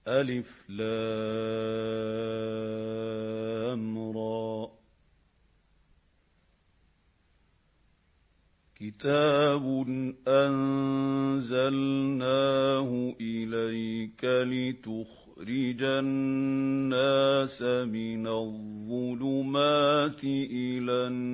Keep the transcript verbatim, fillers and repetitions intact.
ألف لام را. كتاب أنزلناه إليك لتخرج الناس من الظلمات إلى النور